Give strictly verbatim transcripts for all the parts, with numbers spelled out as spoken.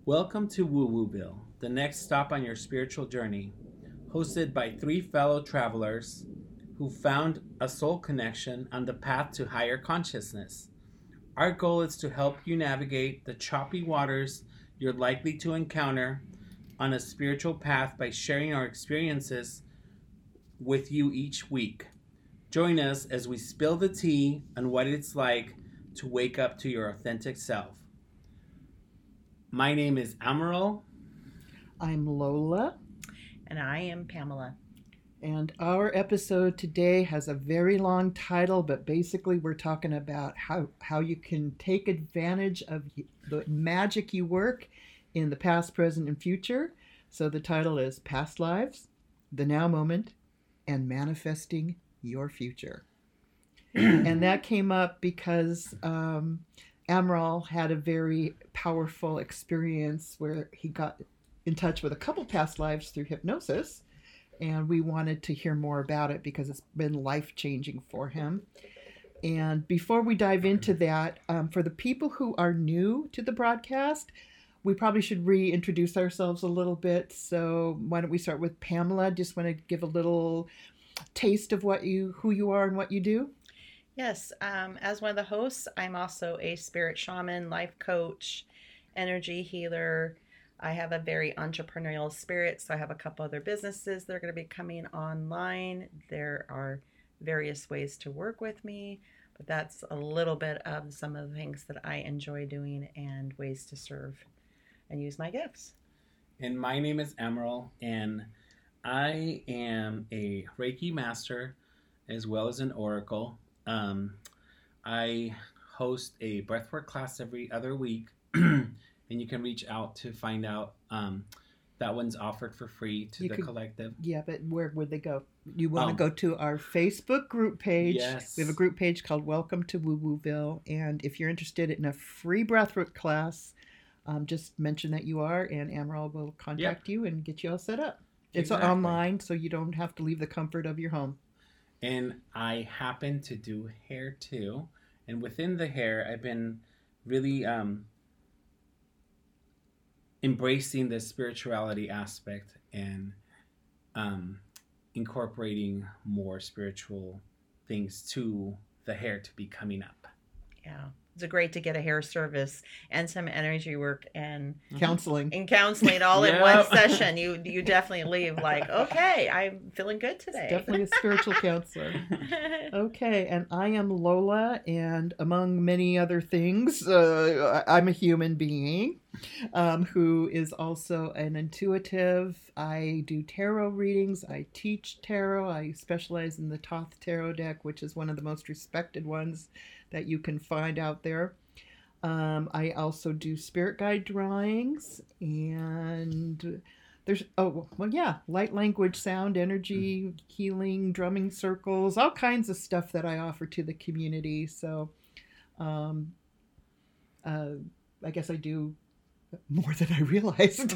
Welcome to Woo Wooville, the next stop on your spiritual journey, hosted by three fellow travelers who found a soul connection on the path to higher consciousness. Our goal is to help you navigate the choppy waters you're likely to encounter on a spiritual path by sharing our experiences with you each week. Join us as we spill the tea on what it's like to wake up to your authentic self. My name is Amaral. I'm Lola. And I am Pamela. And our episode today has a very long title, but basically we're talking about how, how you can take advantage of the magic you work in the past, present, and future. So the title is Past Lives, the Now Moment, and Manifesting Your Future. And that came up because um, Amaral had a very powerful experience where he got in touch with a couple past lives through hypnosis. And we wanted to hear more about it because it's been life-changing for him. And before we dive into that, um, for the people who are new to the broadcast, we probably should reintroduce ourselves a little bit. So why don't we start with Pamela? Just want to give a little taste of what you, who you are and what you do. Yes, um, as one of the hosts, I'm also a spirit shaman, life coach, energy healer. I have a very entrepreneurial spirit, so I have a couple other businesses that are going to be coming online. There are various ways to work with me, but that's a little bit of some of the things that I enjoy doing and ways to serve and use my gifts. And my name is Amaral, and I am a Reiki master as well as an oracle. Um, I host a breathwork class every other week, and you can reach out to find out. Um, that one's offered for free to You the could- collective. Yeah, but where would they go? You want to Um, go to our Facebook group page. Yes. We have a group page called Welcome to Woo Wooville. And if you're interested in a free breathwork class, um, just mention that you are, and Amaral will contact you and get you all set up. It's Exactly. online, so you don't have to leave the comfort of your home. And I happen to do hair too. And within the hair, I've been really um, embracing the spirituality aspect and um, incorporating more spiritual things to the hair to be coming up. Yeah, it's great to get a hair service and some energy work and Counseling. and counseling all in Yep. one session. You you definitely leave like, okay, I'm feeling good today. Definitely a spiritual counselor. Okay, and I am Lola, and among many other things, uh, I'm a human being um, who is also an intuitive. I do tarot readings. I teach tarot. I specialize in the Thoth Tarot deck, which is one of the most respected ones that you can find out there. Um, I also do spirit guide drawings, and there's, oh, well, yeah, light language, sound, energy, healing, drumming circles, all kinds of stuff that I offer to the community. So um, uh, I guess I do more than I realized.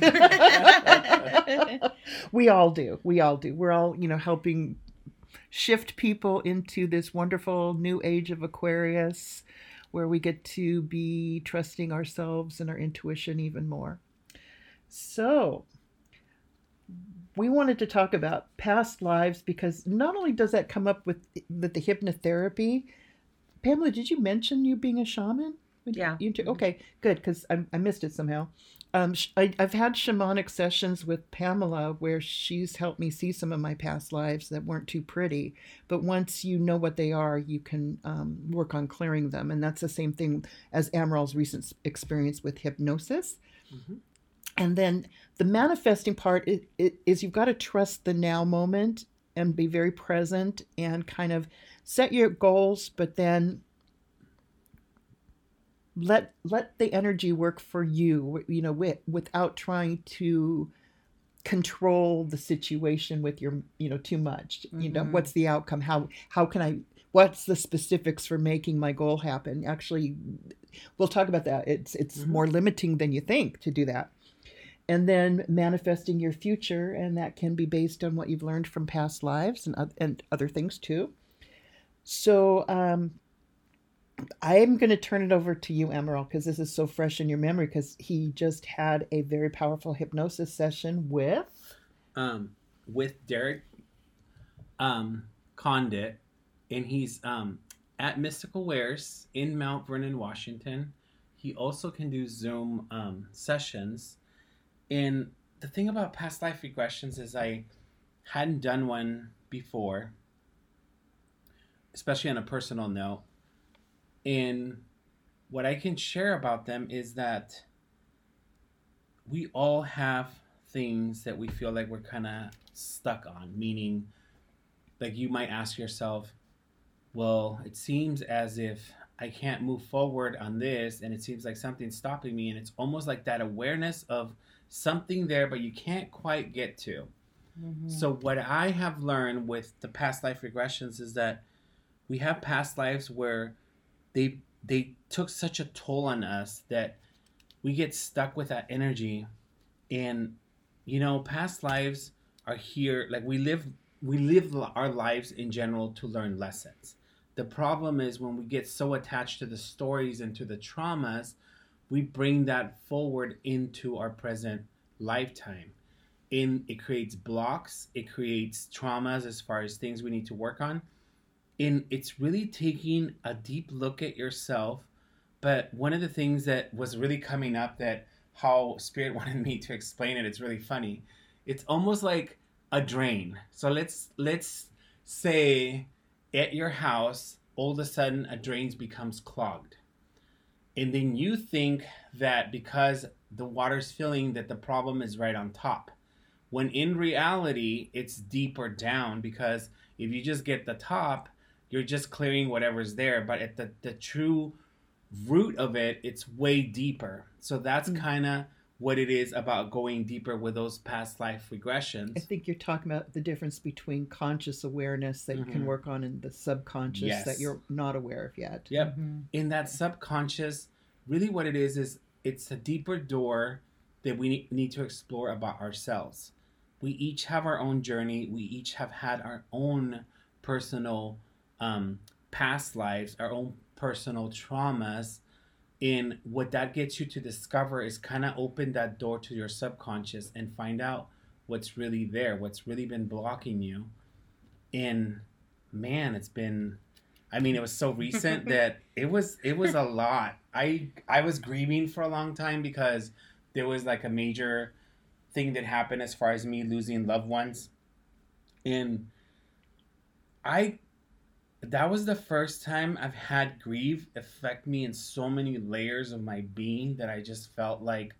We all do. We all do. We're all, you know, helping shift people into this wonderful new age of Aquarius where we get to be trusting ourselves and our intuition even more. So we wanted to talk about past lives because not only does that come up with, with the hypnotherapy. Pamela, did you mention you being a shaman? Yeah. You too? Okay, good, because I, I missed it somehow. Um, sh- I, I've had shamanic sessions with Pamela where she's helped me see some of my past lives that weren't too pretty. But once you know what they are, you can um, work on clearing them. And that's the same thing as Amaral's recent experience with hypnosis. Mm-hmm. And then the manifesting part is, is you've got to trust the now moment and be very present and kind of set your goals, but then let let the energy work for you, you know, with, without trying to control the situation with your, you know, too much. You know, Mhm. what's the outcome? How how can I? What's the specifics for making my goal happen? Actually, we'll talk about that. It's it's Mhm. more limiting than you think to do that. And then manifesting your future, and that can be based on what you've learned from past lives and oth- and other things too. So um, I'm going to turn it over to you, Emerald, because this is so fresh in your memory, because he just had a very powerful hypnosis session with... Um, with Derek um, Condit, and he's um, at Mystical Wares in Mount Vernon, Washington. He also can do Zoom um, sessions. And the thing about past life regressions is I hadn't done one before, especially on a personal note. And what I can share about them is that we all have things that we feel like we're kind of stuck on, meaning like you might ask yourself, well, it seems as if I can't move forward on this, and it seems like something's stopping me, and it's almost like that awareness of something there, but you can't quite get to. Mm-hmm. So what I have learned with the past life regressions is that we have past lives where they they took such a toll on us that we get stuck with that energy. And you know, past lives are here, like we live we live our lives in general to learn lessons. The problem is when we get so attached to the stories and to the traumas, we bring that forward into our present lifetime. And it creates blocks, it creates traumas as far as things we need to work on. And it's really taking a deep look at yourself. But one of the things that was really coming up, that how Spirit wanted me to explain it, it's really funny. It's almost like a drain. So let's let's say at your house, all of a sudden a drain becomes clogged. And then you think that because the water's filling that the problem is right on top. When in reality, it's deeper down, because if you just get the top, you're just clearing whatever's there. But at the, the true root of it, it's way deeper. So that's mm-hmm. kind of what it is about going deeper with those past life regressions. I think you're talking about the difference between conscious awareness that mm-hmm. you can work on and the subconscious yes. that you're not aware of yet. Yep. Mm-hmm. In that subconscious, really what it is, is it's a deeper door that we need to explore about ourselves. We each have our own journey. We each have had our own personal um, past lives, our own personal traumas. And what that gets you to discover is kind of open that door to your subconscious and find out what's really there, what's really been blocking you. And man, it's been, I mean, it was so recent that it was, it was a lot. I, I was grieving for a long time because there was like a major thing that happened as far as me losing loved ones. And I, that was the first time I've had grief affect me in so many layers of my being that I just felt like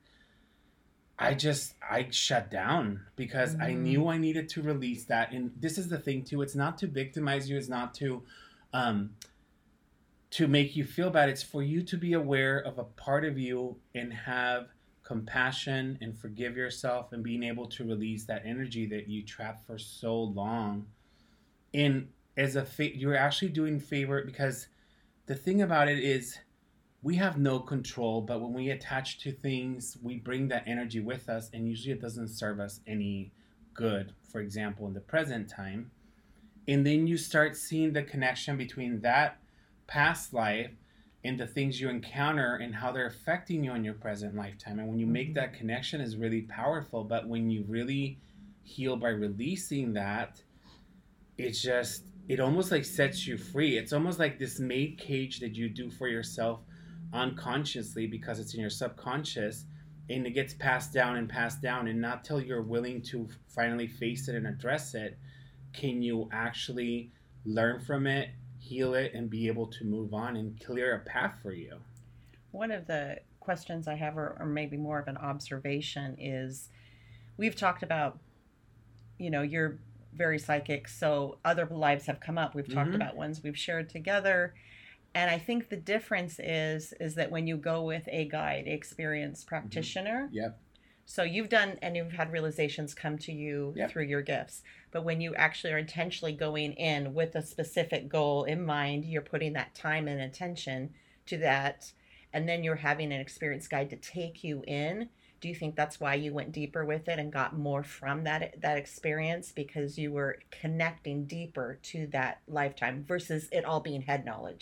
I just, I shut down because mm. I knew I needed to release that. And this is the thing too. It's not to victimize you. It's not to, um, to make you feel bad. It's for you to be aware of a part of you and have compassion and forgive yourself and being able to release that energy that you trapped for so long. And as a fa- you're actually doing favor, because the thing about it is we have no control, but when we attach to things, we bring that energy with us, and usually it doesn't serve us any good, for example, in the present time. And then you start seeing the connection between that past life and the things you encounter and how they're affecting you in your present lifetime. And when you make that connection, is really powerful. But when you really heal by releasing that, it's just, it almost like sets you free. It's almost like this made cage that you do for yourself unconsciously because it's in your subconscious, and it gets passed down and passed down, and not till you're willing to finally face it and address it can you actually learn from it, heal it, and be able to move on and clear a path for you. One of the questions I have, or, or maybe more of an observation, is we've talked about, you know, you're very psychic, so other lives have come up. We've talked mm-hmm. about ones we've shared together. And I think the difference is, is that when you go with a guide, experienced practitioner, mm-hmm. yep. so you've done, and you've had realizations come to you yep. through your gifts. But when you actually are intentionally going in with a specific goal in mind, you're putting that time and attention to that, and then you're having an experienced guide to take you in. Do you think that's why you went deeper with it and got more from that that experience, because you were connecting deeper to that lifetime versus it all being head knowledge?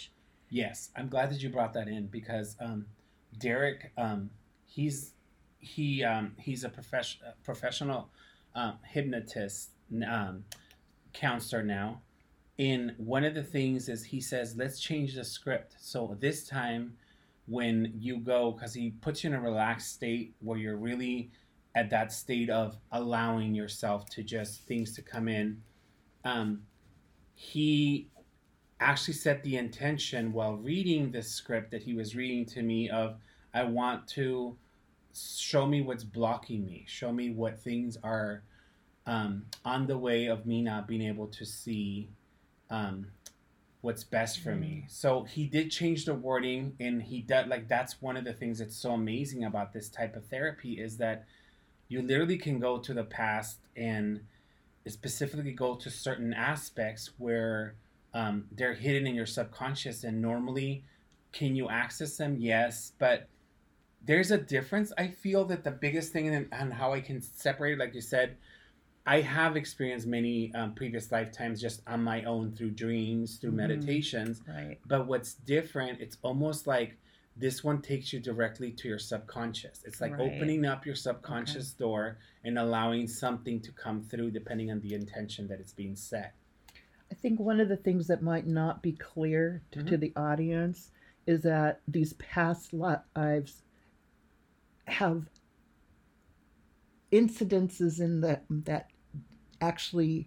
Yes, I'm glad that you brought that in because um, Derek, um, he's he um, he's a profession, professional um, hypnotist um, counselor now. And one of the things is he says, let's change the script. So this time, when you go, because he puts you in a relaxed state where you're really at that state of allowing yourself to just things to come in. Um, he actually set the intention while reading the script that he was reading to me of, I want to show me what's blocking me, show me what things are um, on the way of me not being able to see um, what's best for me. So he did change the wording, and he did, like, that's one of the things that's so amazing about this type of therapy is that you literally can go to the past and specifically go to certain aspects where um, they're hidden in your subconscious, and normally can you access them? Yes, but there's a difference. I feel that the biggest thing and and how I can separate, like you said, I have experienced many um, previous lifetimes just on my own through dreams, through Mhm. meditations. Right. But what's different, it's almost like this one takes you directly to your subconscious. It's like Right. opening up your subconscious door and allowing something to come through depending on the intention that it's being set. I think one of the things that might not be clear to, to Mhm. the audience is that these past lives have incidences in the that actually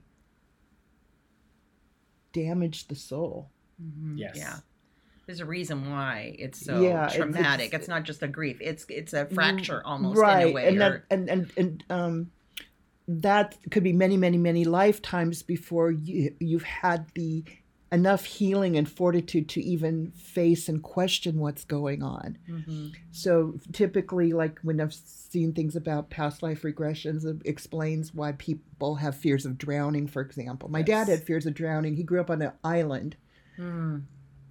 damage the soul. Mhm. Yes. Yeah. There's a reason why it's so Yeah, it's- traumatic. it's- It's, not just a grief. It's it's a fracture almost right, in a way. and or, that and and and um, that could be many, many, many lifetimes before you you've had the enough healing and fortitude to even face and question what's going on. Mhm. So typically, like when I've seen things about past life regressions, it explains why people have fears of drowning, for example. My dad Yes. had fears of drowning. He grew up on an island. Mm.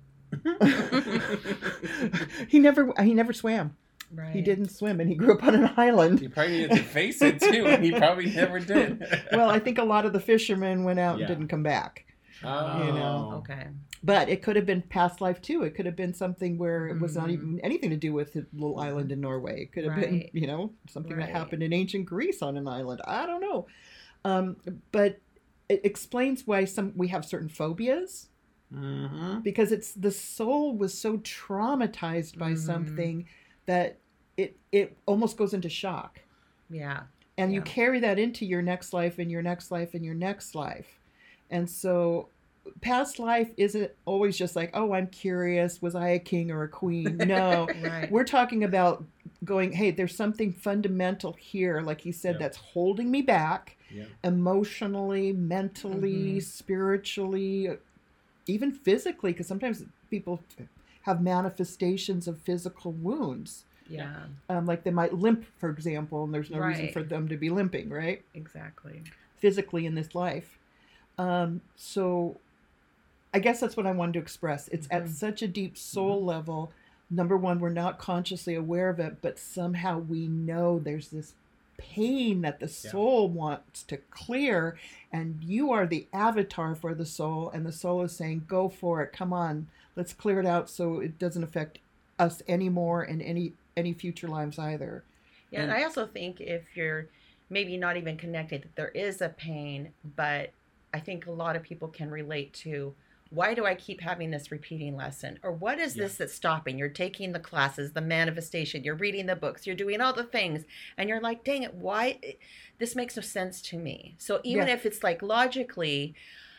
he never he never swam. Right. He didn't swim, and he grew up on an island. You probably needed to face it too, and he probably never did. Well, I think a lot of the fishermen went out Yeah. and didn't come back. Oh. you know. Okay. But it could have been past life too. It could have been something where it was not Mhm. even anything to do with the little island in Norway. It could have been, Right. you know, something Right. that happened in ancient Greece on an island. I don't know. Um, but it explains why some we have certain phobias, Mm-hmm. because it's the soul was so traumatized by Mhm. something that it it almost goes into shock. Yeah. And you Yeah. carry that into your next life and your next life and your next life. And so past life isn't always just like, oh, I'm curious, was I a king or a queen? No. Right. We're talking about going, hey, there's something fundamental here, like you said, Yep. that's holding me back Yeah. emotionally, mentally, Mhm. spiritually, even physically, because sometimes people have manifestations of physical wounds. Yeah. Um, like they might limp, for example, and there's no reason Right. for them to be limping, right? Exactly. Physically in this life. Um, so I guess that's what I wanted to express. It's at Mhm. such a deep soul level. Number one, we're not consciously aware of it, but somehow we know there's this pain that the Yeah. soul wants to clear, and you are the avatar for the soul, and the soul is saying, go for it, come on, let's clear it out so it doesn't affect us anymore and any any future lives either. Yeah, and I also think if you're maybe not even connected, that there is a pain, but I think a lot of people can relate to, why do I keep having this repeating lesson? Or what is Yeah. this that's stopping? You're taking the classes, the manifestation, you're reading the books, you're doing all the things, and you're like, dang it, why? This makes no sense to me. So even Yeah. if it's like logically,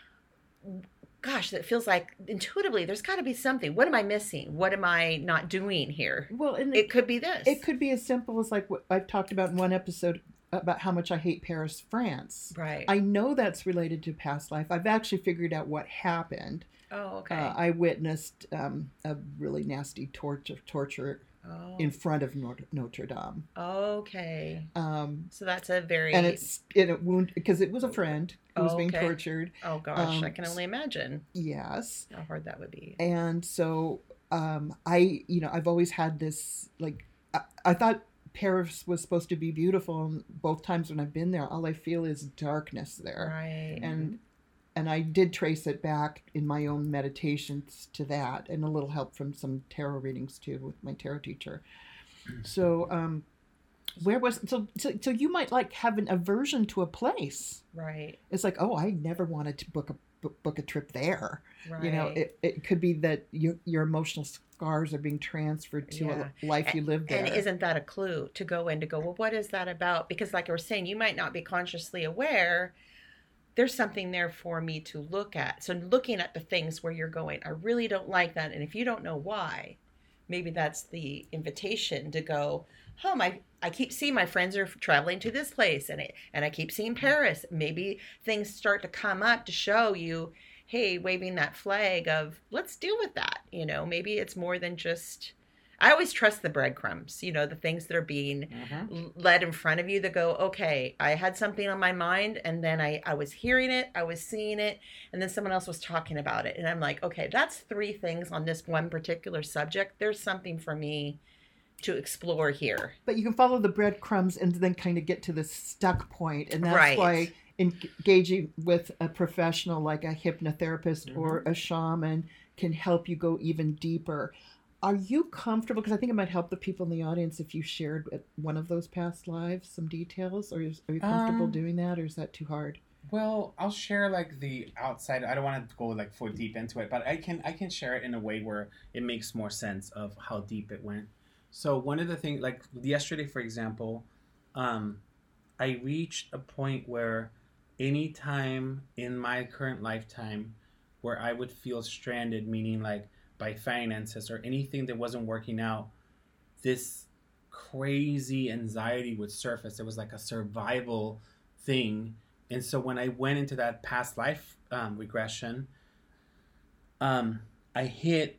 gosh, that feels like intuitively, there's got to be something. What am I missing? What am I not doing here? Well, and It could be this. It could be as simple as like what I've talked about in one episode about how much I hate Paris, France. Right. I know that's related to past life. I've actually figured out what happened. oh, okay. Uh, I witnessed um, a really nasty torture torture oh. in front of Notre, Notre Dame. Okay. Um, So that's a very and it's in a wound because it was a friend who was Oh, being okay. tortured. oh gosh, um, I can only imagine Yes. how hard that would be. And so um, I, you know, I've always had this like I, I thought Paris was supposed to be beautiful, and both times when I've been there, all I feel is darkness there. Right. And and I did trace it back in my own meditations to that, and a little help from some tarot readings too with my tarot teacher. So, um, where was so, so? So you might like have an aversion to a place, right? It's like, oh, I never wanted to book a book a trip there. Right. You know, it, it could be that you, your emotional scars are being transferred to Yeah. a life you lived there. And isn't that a clue to go in to go, well, what is that about? Because like I was saying, you might not be consciously aware. There's something there for me to look at. So looking at the things where you're going, I really don't like that. And if you don't know why, maybe that's the invitation to go, oh, my, I keep seeing my friends are traveling to this place, and it, and I keep seeing Paris. Maybe things start to come up to show you, hey, waving that flag of let's deal with that. You know, maybe it's more than just, I always trust the breadcrumbs, you know, the things that are being Mm-hmm. led in front of you that go, okay, I had something on my mind, and then I, I was hearing it, I was seeing it, and then someone else was talking about it. And I'm like, okay, that's three things on this one particular subject. There's something for me to explore here. But you can follow the breadcrumbs and then kind of get to the stuck point, and that's Right. why engaging with a professional like a hypnotherapist Mhm. or a shaman can help you go even deeper. Are you comfortable? Because I think it might help the people in the audience if you shared at one of those past lives some details. Or is, are you comfortable Um, doing that, or is that too hard? Well, I'll share like the outside. I don't want to go like for deep into it, but I can I can share it in a way where it makes more sense of how deep it went. So one of the things, like yesterday, for example, um, I reached a point where any time in my current lifetime where I would feel stranded, meaning like by finances or anything that wasn't working out, this crazy anxiety would surface. It was like a survival thing. And so when I went into that past life um, regression, um, I hit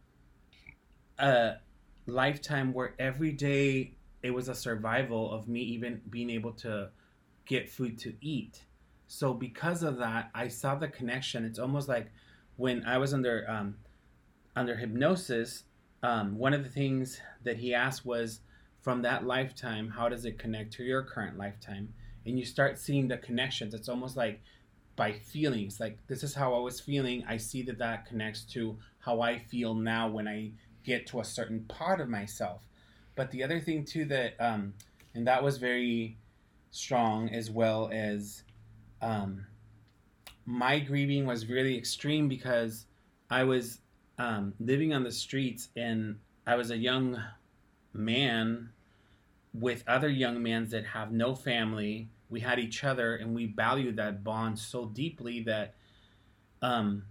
a lifetime where every day it was a survival of me even being able to get food to eat. So because of that, I saw the connection. It's almost like when I was under um, under hypnosis, um, one of the things that he asked was, from that lifetime, how does it connect to your current lifetime? And you start seeing the connections. It's almost like by feelings. Like, this is how I was feeling. I see that that connects to how I feel now when I get to a certain part of myself. But the other thing too that, um, and that was very strong, as well as um, my grieving was really extreme because I was um, living on the streets, and I was a young man with other young men that have no family. We had each other, and we valued that bond so deeply that um,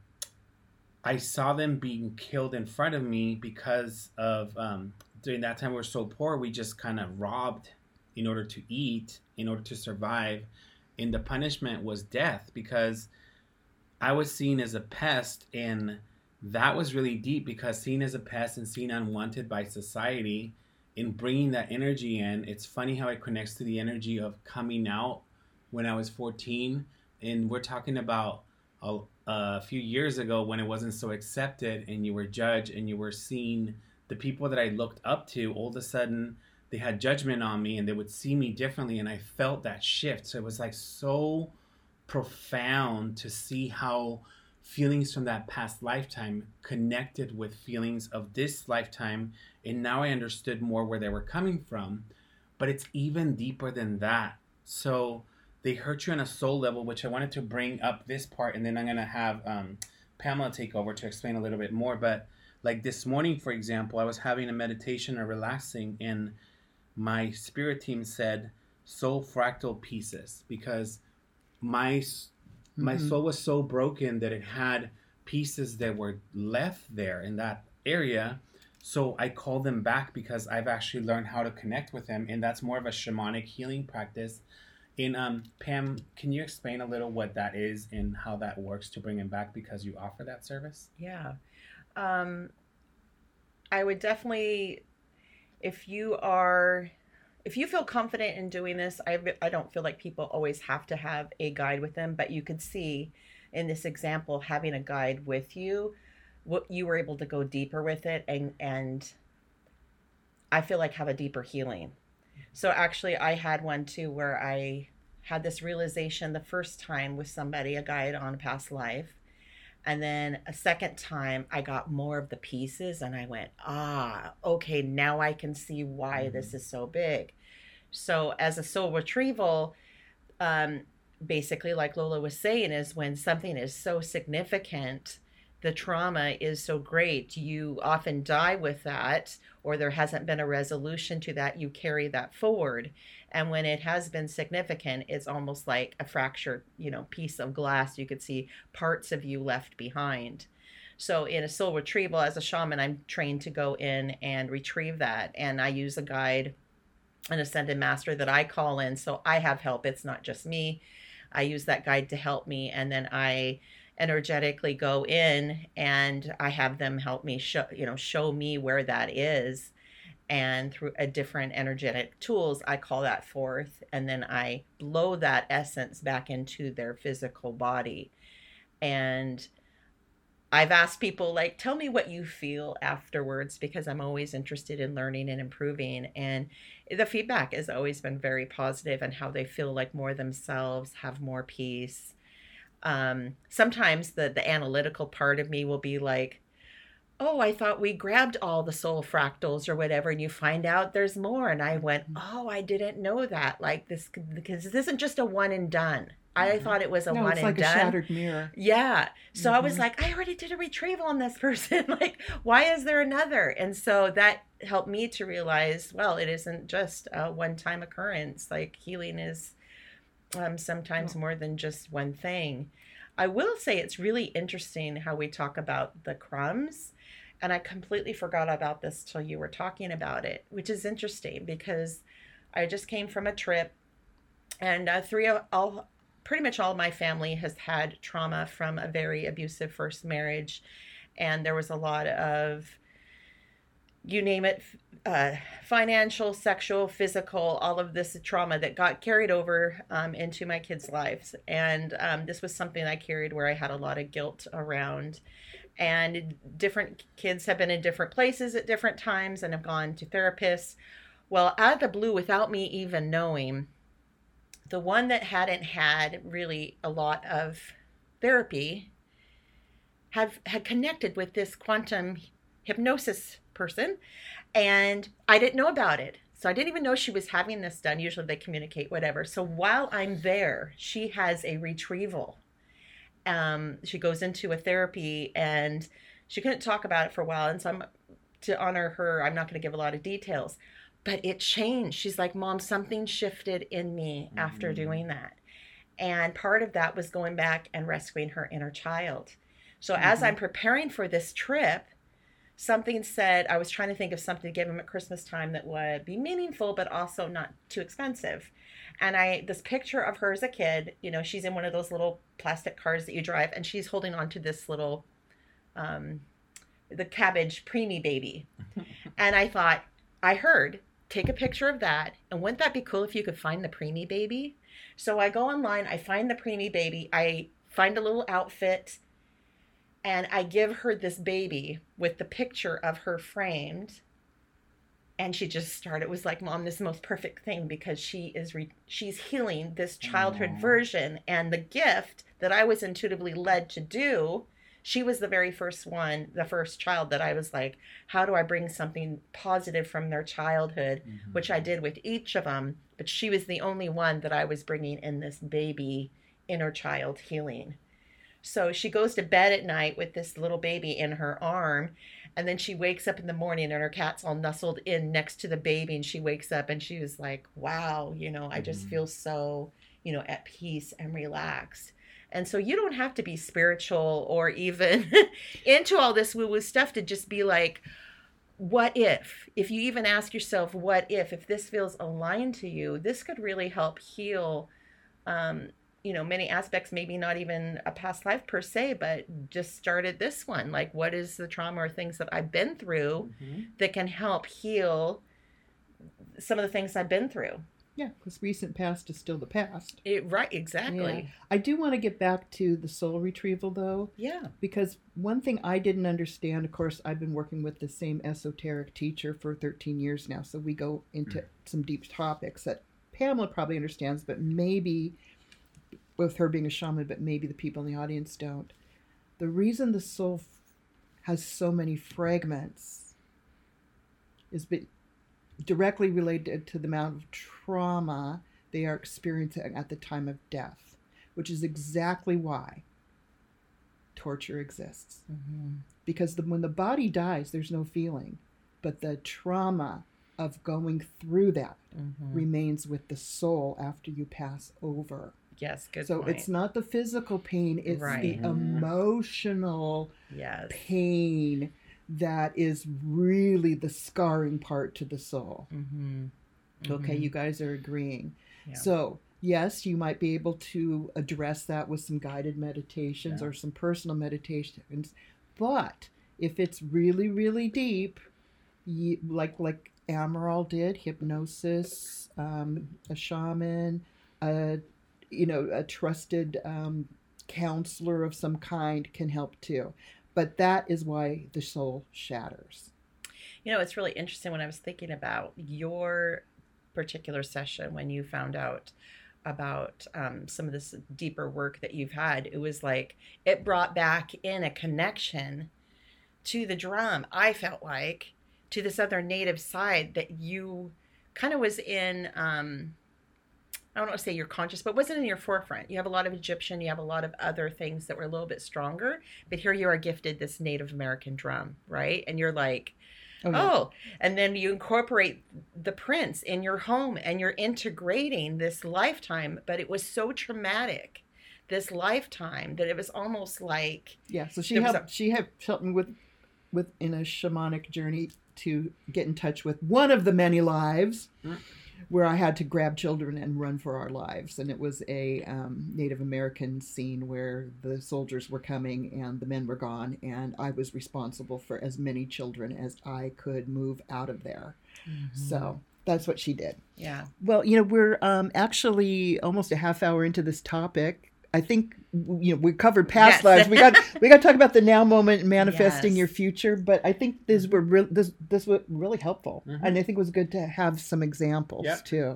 I saw them being killed in front of me because of, um, during that time we were so poor, we just kind of robbed in order to eat, in order to survive. And the punishment was death, because I was seen as a pest, and that was really deep, because seen as a pest and seen unwanted by society, in bringing that energy in, it's funny how it connects to the energy of coming out when I was fourteen. And we're talking about a, a few years ago when it wasn't so accepted, and you were judged, and you were seen, the people that I looked up to, all of a sudden they had judgment on me, and they would see me differently. And I felt that shift. So it was like so profound to see how feelings from that past lifetime connected with feelings of this lifetime. And now I understood more where they were coming from. But it's even deeper than that. So they hurt you on a soul level, which I wanted to bring up this part, and then I'm going to have um, Pamela take over to explain a little bit more. But like this morning, for example, I was having a meditation or relaxing, and my spirit team said soul fractal pieces, because my my Mhm. soul was so broken that it had pieces that were left there in that area. So I call them back, because I've actually learned how to connect with them, and that's more of a shamanic healing practice. And um, Pam, can you explain a little what that is and how that works to bring them back, because you offer that service? Yeah. Um, I would definitely, if you are, if you feel confident in doing this, I, I don't feel like people always have to have a guide with them, but you could see in this example, having a guide with you, what you were able to go deeper with it, and, and I feel like have a deeper healing. So actually I had one too where I had this realization the first time with somebody, a guide on a past life. And then a second time, I got more of the pieces and I went, ah, okay, now I can see why mm-hmm. this is so big. So as a soul retrieval, um, basically, like Lola was saying, is when something is so significant, the trauma is so great, you often die with that, or there hasn't been a resolution to that, you carry that forward. And when it has been significant, it's almost like a fractured, you know, piece of glass. You could see parts of you left behind. So in a soul retrieval, as a shaman, I'm trained to go in and retrieve that. And I use a guide, an ascended master that I call in. So I have help. It's not just me. I use that guide to help me. And then I energetically go in and I have them help me show, you know, show me where that is. And through a different energetic tools, I call that forth. And then I blow that essence back into their physical body. And I've asked people, like, tell me what you feel afterwards, because I'm always interested in learning and improving. And the feedback has always been very positive and how they feel like more themselves, have more peace. Um, sometimes the, the analytical part of me will be like, oh, I thought we grabbed all the soul fractals or whatever, and you find out there's more. And I went, oh, I didn't know that. Like this, because this isn't just a one and done. I mm-hmm. thought it was a no, one it's and like done. A shattered mirror. Yeah. So mm-hmm. I was like, I already did a retrieval on this person. Like, why is there another? And so that helped me to realize, well, it isn't just a one-time occurrence. Like healing is um, sometimes oh. more than just one thing. I will say it's really interesting how we talk about the crumbs. And I completely forgot about this till you were talking about it, which is interesting because I just came from a trip, and uh, three of all, pretty much all of my family has had trauma from a very abusive first marriage. And there was a lot of, you name it, uh, financial, sexual, physical, all of this trauma that got carried over um, into my kids' lives. And um, this was something I carried where I had a lot of guilt around. And different kids have been in different places at different times and have gone to therapists. Well, out of the blue, without me even knowing, the one that hadn't had really a lot of therapy have had connected with this quantum hypnosis person, and I didn't know about it. So I didn't even know she was having this done. Usually they communicate, whatever. So while I'm there, she has a retrieval. Um, she goes into a therapy, and she couldn't talk about it for a while. And so I'm, to honor her, I'm not going to give a lot of details, but it changed. She's like, Mom, something shifted in me mm-hmm. after doing that. And part of that was going back and rescuing her inner child. So mm-hmm. as I'm preparing for this trip, something said, I was trying to think of something to give him at Christmas time that would be meaningful, but also not too expensive. And I, this picture of her as a kid, you know, she's in one of those little plastic cars that you drive, and she's holding on to this little, um, the cabbage preemie baby. And I thought, I heard, take a picture of that. And wouldn't that be cool if you could find the preemie baby? So I go online, I find the preemie baby, I find a little outfit, and I give her this baby with the picture of her framed. And she just started, it was like, Mom, this is the most perfect thing, because she is, re- she's healing this childhood Aww. version. And the gift that I was intuitively led to do, she was the very first one, the first child that I was like, how do I bring something positive from their childhood, mm-hmm. which I did with each of them. But she was the only one that I was bringing in this baby inner child healing. So she goes to bed at night with this little baby in her arm. And then she wakes up in the morning and her cat's all nestled in next to the baby. And she wakes up and she was like, wow, you know, I just mm-hmm. feel so, you know, at peace and relaxed. And so you don't have to be spiritual or even into all this woo-woo stuff to just be like, what if? If you even ask yourself, what if? If this feels aligned to you, this could really help heal um, you know, many aspects, maybe not even a past life per se, but just started this one. Like, what is the trauma or things that I've been through mm-hmm. that can help heal some of the things I've been through? Yeah, because recent past is still the past. It, right, exactly. Yeah. I do want to get back to the soul retrieval, though. Yeah. Because one thing I didn't understand, of course, I've been working with the same esoteric teacher for thirteen years now, so we go into mm. some deep topics that Pamela probably understands, but maybe with her being a shaman, but maybe the people in the audience don't. The reason the soul f- has so many fragments is be- directly related to the amount of trauma they are experiencing at the time of death, which is exactly why torture exists. Mm-hmm. Because the, when the body dies, there's no feeling, but the trauma of going through that Mm-hmm. remains with the soul after you pass over. Yes, good So point. it's not the physical pain, it's Right. the emotional Yes. pain that is really the scarring part to the soul. Mm-hmm. Okay, you guys are agreeing. Yeah. So, yes, you might be able to address that with some guided meditations Yeah. or some personal meditations. But if it's really, really deep, you, like like Amaral did, hypnosis, um, a shaman, a you know a trusted um, counselor of some kind can help too. But that is why the soul shatters. You know, it's really interesting when I was thinking about your particular session when you found out about um, some of this deeper work that you've had. It was like it brought back in a connection to the drum. I felt like to this other native side that you kind of was in. Um, I don't want to say you're conscious, but wasn't in your forefront. You have a lot of Egyptian, you have a lot of other things that were a little bit stronger, but here you are gifted this Native American drum, right? And you're like, Oh, yeah. oh, and then you incorporate the prince in your home and you're integrating this lifetime, but it was so traumatic, this lifetime, that it was almost like, Yeah, so she There was helped. a- She helped helped me with, with in a shamanic journey to get in touch with one of the many lives, Mm. where I had to grab children and run for our lives, and it was a um, Native American scene where the soldiers were coming and the men were gone, and I was responsible for as many children as I could move out of there. So that's what she did. yeah. Well, you know, we're um, actually almost a half hour into this topic. I think you know we covered past Yes. lives. We got we got to talk about the now moment and manifesting Yes. your future. But I think this were re- this this was really helpful, Mhm. and I think it was good to have some examples Yep. too.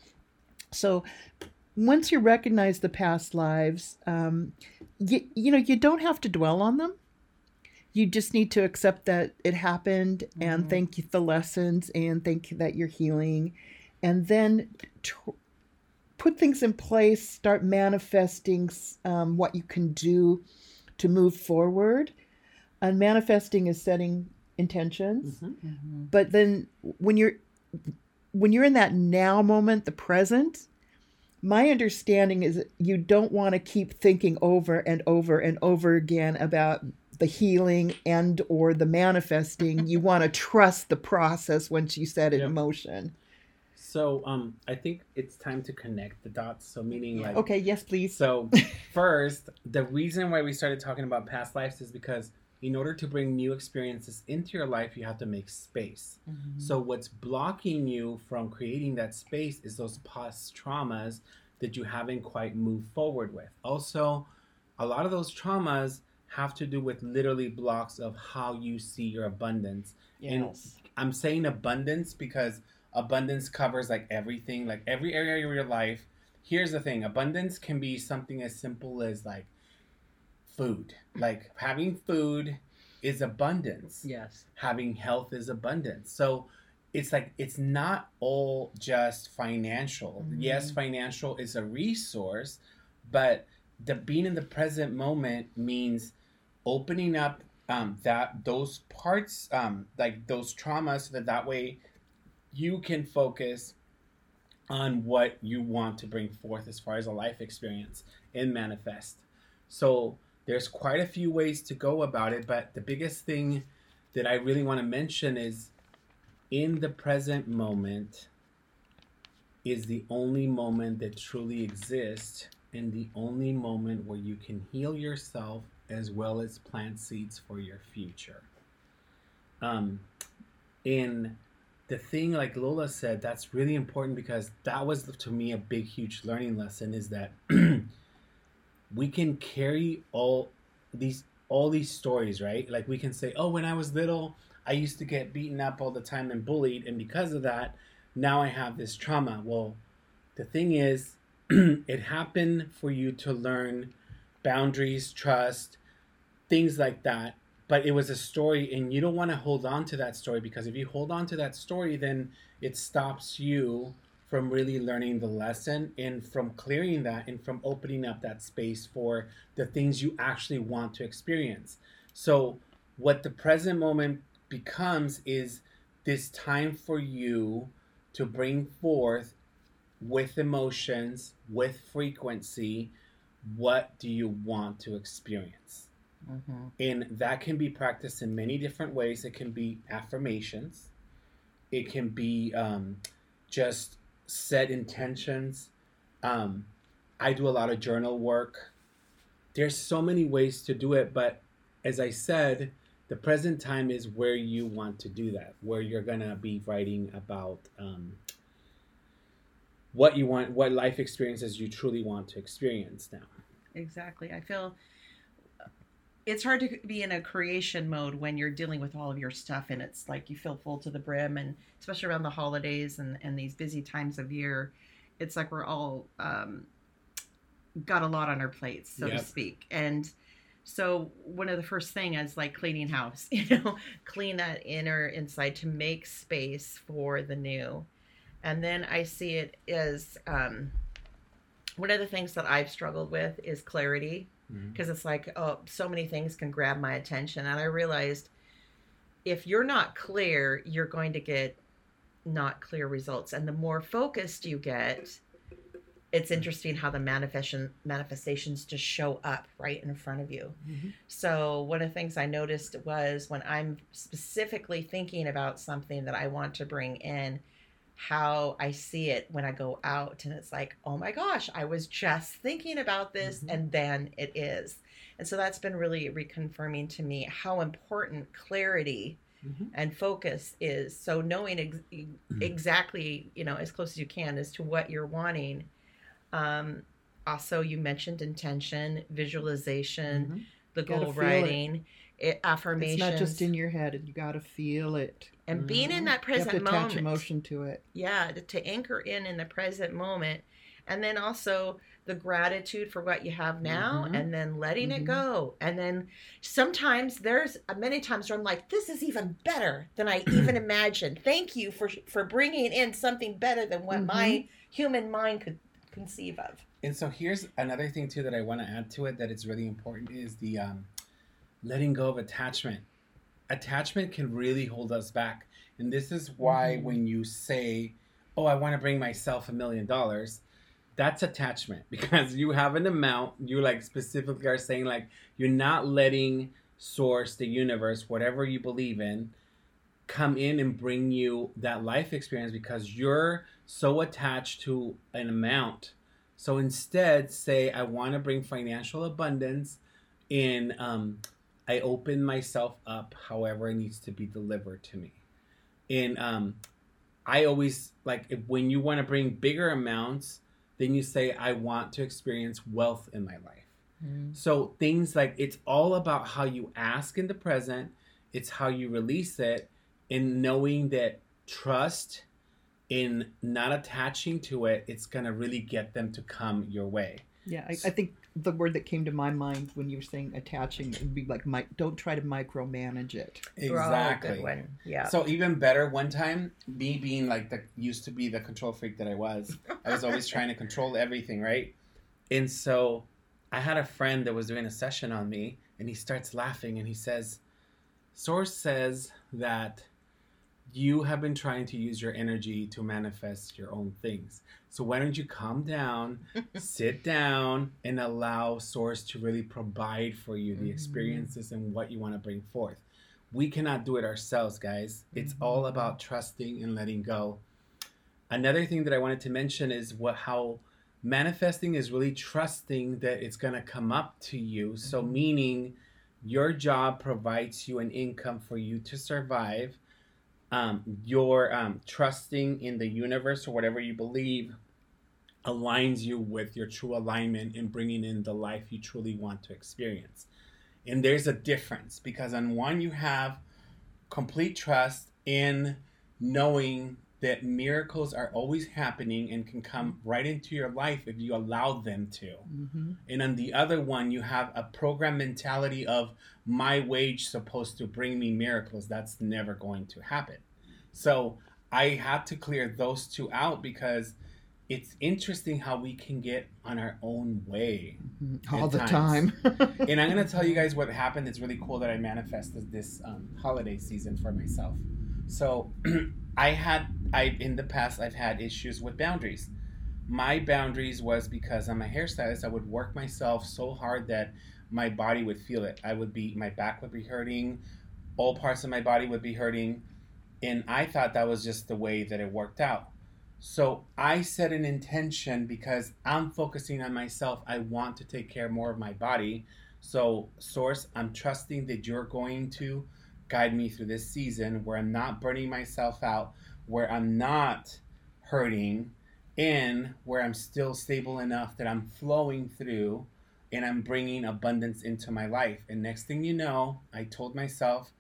So once you recognize the past lives, um, you you know you don't have to dwell on them. You just need to accept that it happened and Mhm. thank you for the lessons and thank you that you're healing, and then. Tr- put things in place, start manifesting um, what you can do to move forward. And manifesting is setting intentions. Mhm. Mm-hmm. But then when you're when you're in that now moment, the present, my understanding is that you don't want to keep thinking over and over and over again about the healing and or the manifesting. You want to trust the process once you set it Yep. in motion. So um, I think it's time to connect the dots. So meaning like Okay, yes, please. So first, the reason why we started talking about past lives is because in order to bring new experiences into your life, you have to make space. Mm-hmm. So what's blocking you from creating that space is those past traumas that you haven't quite moved forward with. Also, a lot of those traumas have to do with literally blocks of how you see your abundance. And I'm saying abundance because abundance covers like everything, like every area of your life. Here's the thing, abundance can be something as simple as like food. Like having food is abundance. Yes. Having health is abundance. So it's like it's not all just financial. Mhm. Yes, financial is a resource, but the being in the present moment means opening up um, that those parts, um, like those traumas, so that that way you can focus on what you want to bring forth as far as a life experience and manifest. So there's quite a few ways to go about it, but the biggest thing that I really want to mention is in the present moment is the only moment that truly exists and the only moment where you can heal yourself as well as plant seeds for your future. Um, in the thing, like Lola said, that's really important because that was to me a big, huge learning lesson is that we can carry all these all these stories, right? Like we can say, oh, when I was little, I used to get beaten up all the time and bullied, and because of that, now I have this trauma. Well, The thing is, it happened for you to learn boundaries, trust, things like that. But it was a story, and you don't want to hold on to that story, because if you hold on to that story, then it stops you from really learning the lesson and from clearing that and from opening up that space for the things you actually want to experience. So what the present moment becomes is this time for you to bring forth with emotions, with frequency, what do you want to experience? Mm-hmm. And that can be practiced in many different ways. It can be affirmations. It can be um, just set intentions. Um, I do a lot of journal work. There's so many ways to do it, but as I said, the present time is where you want to do that, where you're going to be writing about um, what you want, what life experiences you truly want to experience now. Exactly. I feel it's hard to be in a creation mode when you're dealing with all of your stuff and it's like you feel full to the brim, and especially around the holidays and, and these busy times of year, it's like we're all um, got a lot on our plates, so yep. to speak. And so one of the first thing is like cleaning house, you know, clean that inner inside to make space for the new. And then I see it as um, one of the things that I've struggled with is clarity. Because mm-hmm. it's like, oh, so many things can grab my attention. And I realized if you're not clear, you're going to get not clear results. And the more focused you get, it's interesting how the manifestation manifestations just show up right in front of you. Mm-hmm. So one of the things I noticed was when I'm specifically thinking about something that I want to bring in, how I see it when I go out, and it's like, oh my gosh, I was just thinking about this, mm-hmm. and then it is. And so that's been really reconfirming to me how important clarity mm-hmm. and focus is. So knowing ex- mm-hmm. exactly, you know, as close as you can as to what you're wanting. Um, also, you mentioned intention, visualization, mm-hmm. the goal writing, it, affirmations. It's not just in your head; you got to feel it. And being in that present you have to moment. Attach emotion to it. Yeah, to, to anchor in in the present moment. And then also the gratitude for what you have now, mm-hmm. and then letting mm-hmm. it go. And then sometimes there's many times where I'm like, this is even better than I even imagined. Thank you for for bringing in something better than what mm-hmm. my human mind could conceive of. And so here's another thing too that I want to add to it that is really important is the um, letting go of attachment. Attachment can really hold us back. And this is why mm-hmm. when you say, oh, I want to bring myself a million dollars, that's attachment, because you have an amount, you like specifically are saying like, you're not letting source, the universe, whatever you believe in, come in and bring you that life experience because you're so attached to an amount. So instead say, I want to bring financial abundance in, um, I open myself up however it needs to be delivered to me. And um, I always, like, if, when you want to bring bigger amounts, then you say, I want to experience wealth in my life. Mm-hmm. So things like, it's all about how you ask in the present. It's how you release it, and knowing that trust in not attaching to it, it's going to really get them to come your way. Yeah, I, I think the word that came to my mind when you were saying attaching would be like, mi- don't try to micromanage it. Exactly. Oh, good one. Yeah. So even better, one time, me being like the used to be the control freak that I was, I was always trying to control everything, right? And so I had a friend that was doing a session on me, and he starts laughing, and he says, Source says that you have been trying to use your energy to manifest your own things. So why don't you calm down, sit down, and allow Source to really provide for you the experiences and what you want to bring forth. We cannot do it ourselves, guys. It's mm-hmm. all about trusting and letting go. Another thing that I wanted to mention is what how manifesting is really trusting that it's going to come up to you. So meaning your job provides you an income for you to survive. Um, your um, trusting in the universe or whatever you believe aligns you with your true alignment in bringing in the life you truly want to experience. And there's a difference, because on one you have complete trust in knowing that miracles are always happening and can come right into your life if you allow them to. Mm-hmm. And on the other one, you have a program mentality of my wage supposed to bring me miracles. That's never going to happen. So I had to clear those two out because it's interesting how we can get on our own way. Mm-hmm. All the time. And I'm going to tell you guys what happened. It's really cool that I manifested this um, holiday season for myself. So I had, I in the past, I've had issues with boundaries. My boundaries was because I'm a hairstylist. I would work myself so hard that my body would feel it. I would be, my back would be hurting. All parts of my body would be hurting. And I thought that was just the way that it worked out. So I set an intention because I'm focusing on myself. I want to take care more of my body. So Source, I'm trusting that you're going to guide me through this season where I'm not burning myself out, where I'm not hurting, and where I'm still stable enough that I'm flowing through and I'm bringing abundance into my life. And next thing you know, I told myself,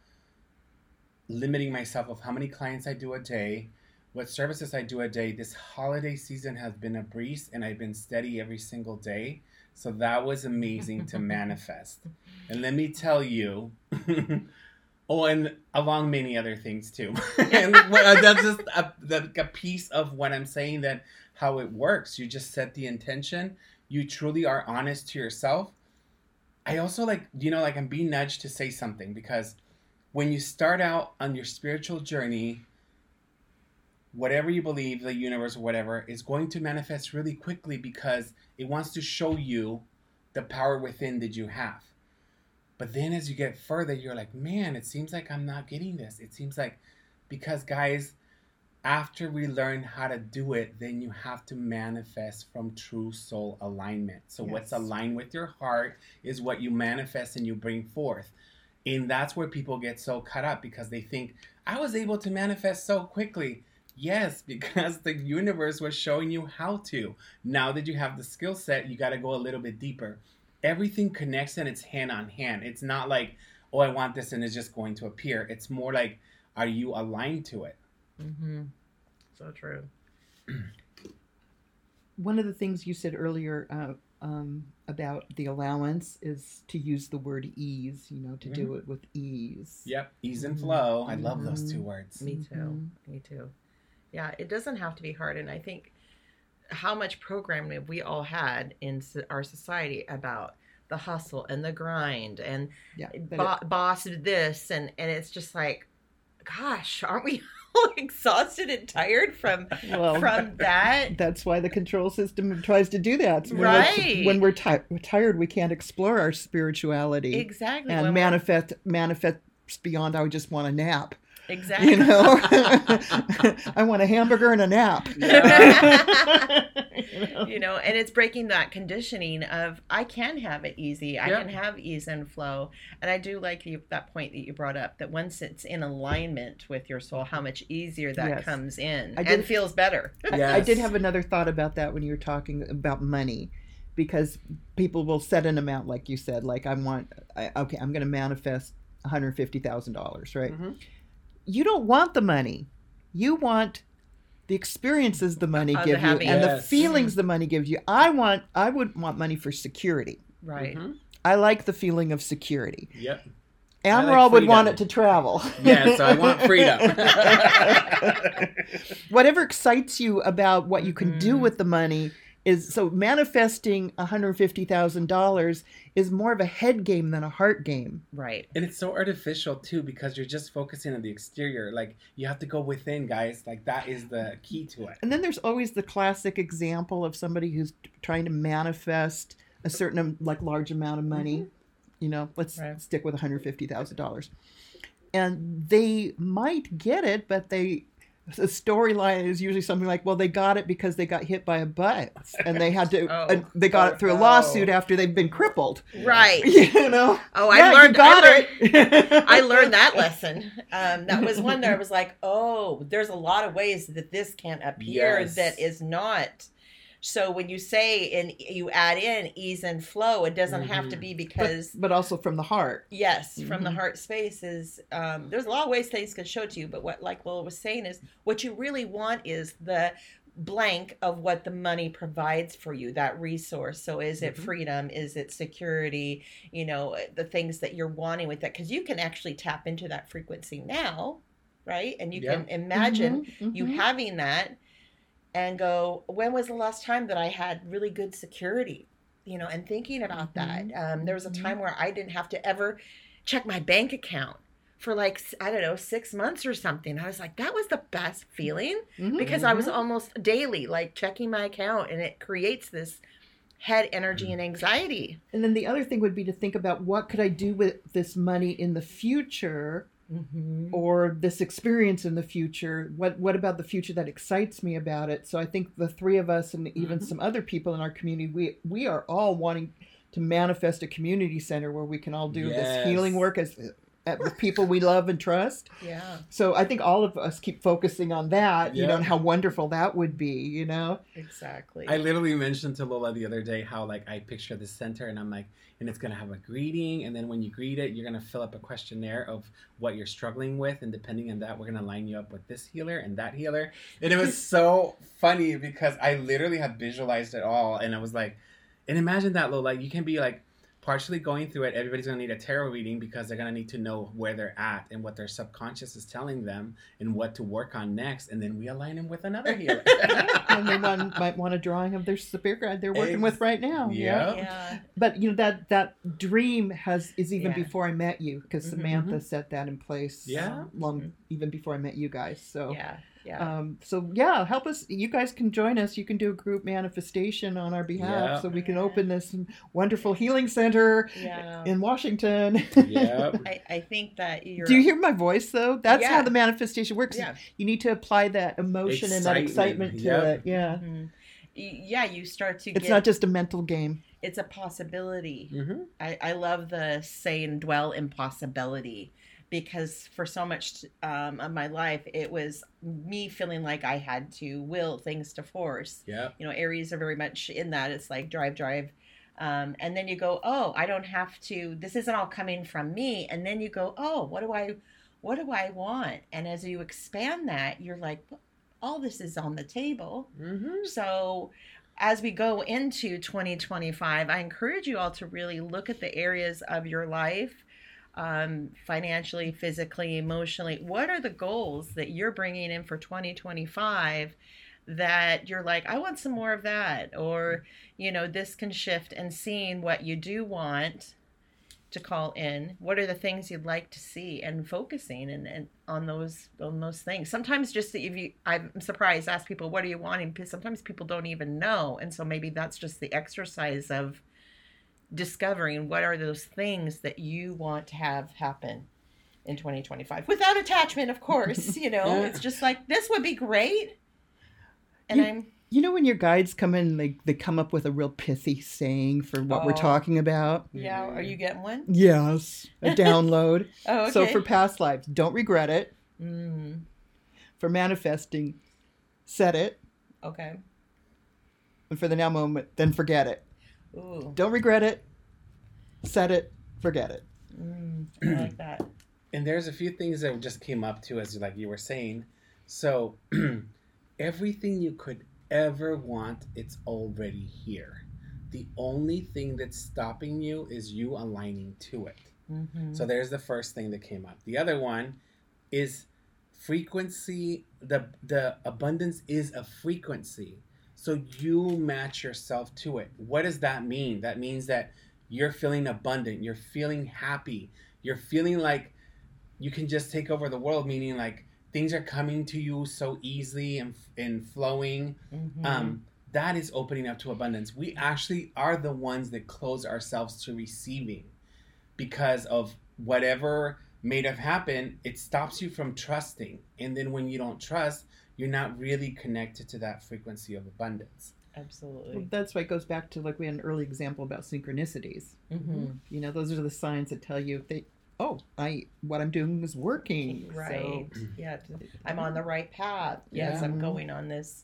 limiting myself of how many clients I do a day, what services I do a day. This holiday season has been a breeze and I've been steady every single day. So that was amazing to manifest. And let me tell you, oh, and along many other things too. And that's just a, a piece of what I'm saying, that how it works. You just set the intention. You truly are honest to yourself. I also like, you know, like I'm being nudged to say something because when you start out on your spiritual journey, whatever you believe, the universe or whatever, is going to manifest really quickly because it wants to show you the power within that you have. But then as you get further, you're like, man, it seems like I'm not getting this. It seems like, because guys, after we learn how to do it, then you have to manifest from true soul alignment. So yes. What's aligned with your heart is what you manifest and you bring forth. And that's where people get so caught up because they think, I was able to manifest so quickly. Yes, because the universe was showing you how to. Now that you have the skill set, you got to go a little bit deeper. Everything connects and it's hand on hand. It's not like, oh, I want this and it's just going to appear. It's more like, are you aligned to it? Mm-hmm. So true. One of the things you said earlier uh, um, about the allowance is to use the word ease, you know, to mm-hmm. do it with ease. Yep. Ease and flow. Mm-hmm. I love those two words. Me too. Mm-hmm. Me too. Yeah. It doesn't have to be hard. And I think how much programming we all had in our society about the hustle and the grind and yeah, bo- it, boss this. And, and it's just like, gosh, aren't we all exhausted and tired from well, from that? That's why the control system tries to do that. When right. We're, when we're, ti- we're tired, we can't explore our spirituality. Exactly. And when manifest manifest beyond, I just want a nap. Exactly. You know, I want a hamburger and a nap. Yeah. you, know? you know, and it's breaking that conditioning of I can have it easy. I yep. can have ease and flow. And I do like you, that point that you brought up, that once it's in alignment with your soul, how much easier that yes. comes in I and did, feels better. Yes. I, I did have another thought about that when you were talking about money, because people will set an amount, like you said, like I want, I, okay, I'm going to manifest one hundred fifty thousand dollars, right? Mm-hmm. You don't want the money. You want the experiences the money uh, gives you and yes. the feelings mm-hmm. the money gives you. I want, I would want money for security. Right. Mm-hmm. I like the feeling of security. Yep. Amaral like would want it to travel. Yeah, so I want freedom. Whatever excites you about what you can mm-hmm. do with the money is, so manifesting one hundred fifty thousand dollars is more of a head game than a heart game. Right. And it's so artificial too, because you're just focusing on the exterior. Like, you have to go within, guys. Like, that is the key to it. And then there's always the classic example of somebody who's trying to manifest a certain, like, large amount of money. Mm-hmm. You know, let's right. stick with one hundred fifty thousand dollars. And they might get it, but they... The storyline is usually something like, well, they got it because they got hit by a bus and they had to, oh, uh, they got oh, it through a lawsuit oh. after they've been crippled. Right. You know? Oh, I yeah, learned, got I learned, it. I learned that lesson. Um, that was one that I was like, oh, there's a lot of ways that this can appear yes. that is not So when you say and you add in ease and flow, it doesn't mm-hmm. have to be because, but, but also from the heart. Yes, mm-hmm. from the heart space is. Um, there's a lot of ways things can show to you, but what like Lola was saying is what you really want is the blank of what the money provides for you, that resource. So is it mm-hmm. freedom? Is it security? You know, the things that you're wanting with that, because you can actually tap into that frequency now, right? And you yep. can imagine mm-hmm. Mm-hmm. you having that. And go, when was the last time that I had really good security? You know, and thinking about mm-hmm. that. Um, there was a time where I didn't have to ever check my bank account for like, I don't know, six months or something. I was like, that was the best feeling mm-hmm. because I was almost daily like checking my account, and it creates this head energy and anxiety. And then the other thing would be to think about, what could I do with this money in the future? Mm-hmm. Or this experience in the future. What what about the future that excites me about it? So I think the three of us and even mm-hmm. some other people in our community, we we are all wanting to manifest a community center where we can all do yes. this healing work as with people we love and trust. Yeah. So I think all of us keep focusing on that, you yeah. know, and how wonderful that would be, you know? Exactly. I literally mentioned to Lola the other day how, like, I picture the center and I'm like, and it's going to have a greeting. And then when you greet it, you're going to fill up a questionnaire of what you're struggling with. And depending on that, we're going to line you up with this healer and that healer. And it was so funny because I literally had visualized it all. And I was like, and imagine that, Lola, you can be like, partially going through it, everybody's going to need a tarot reading because they're going to need to know where they're at and what their subconscious is telling them and what to work on next. And then we align them with another healer. And they one, might want a drawing of their spirit guide they're working Ex- with right now. Yeah. yeah. But, you know, that that dream has is even yeah. before I met you, because mm-hmm. Samantha set that in place yeah. long mm-hmm. even before I met you guys. So yeah. Yeah. Um, so yeah, help us. You guys can join us. You can do a group manifestation on our behalf, yeah. so we can open this wonderful healing center yeah. in Washington. Yeah. I, I think that you're. Do you hear my voice though? That's yeah. how the manifestation works. Yeah. You need to apply that emotion excitement. and that excitement to yep. it. Yeah. Mm-hmm. Yeah, you start to. It's get, not just a mental game. It's a possibility. Mm-hmm. I, I love the saying, "Dwell in possibility." Because for so much um, of my life, it was me feeling like I had to will things to force. Yeah. You know, Aries are very much in that. It's like drive, drive. Um, and then you go, oh, I don't have to, this isn't all coming from me. And then you go, oh, what do I, what do I want? And as you expand that, you're like, all this is on the table. Mm-hmm. So as we go into twenty twenty-five, I encourage you all to really look at the areas of your life, um, financially, physically, emotionally. What are the goals that you're bringing in for twenty twenty-five that you're like, I want some more of that? Or, you know, this can shift, and seeing what you do want to call in. What are the things you'd like to see, and focusing and, and on those on those things. Sometimes just if you, I'm surprised, ask people, what are you wanting? Because sometimes people don't even know. And so maybe that's just the exercise of discovering what are those things that you want to have happen in twenty twenty-five without attachment, of course. You know, Yeah. It's just like, this would be great. And You- I'm You know, when your guides come in, they, they come up with a real pithy saying for what we're Oh. talking about. yeah, are you getting one? Yes, a download. Oh, okay. So for past lives, don't regret it. Mm, For manifesting, set it. okay. And for the now moment, then forget it. Ooh, Don't regret it. Set it. Forget it. mm, I like that. And there's a few things that just came up too, as like you were saying. So everything you could ever want, it's already here. The only thing that's stopping you is you aligning to it. Mm-hmm. So there's the first thing that came up. The other one is frequency. The the abundance is a frequency. So you match yourself to it. What does that mean? That means that you're feeling abundant, you're feeling happy, you're feeling like you can just take over the world, meaning like things are coming to you so easily and, and flowing. Mm-hmm. Um, that is opening up to abundance. We actually are the ones that close ourselves to receiving because of whatever may have happened. It stops you from trusting. And then when you don't trust, you're not really connected to that frequency of abundance. Absolutely. Well, that's why it goes back to, like, we had an early example about synchronicities. Mm-hmm. You know, those are the signs that tell you if they, oh, I what I'm doing is working. Right. So, Yeah. I'm on the right path. Yes, Yeah. I'm going on this,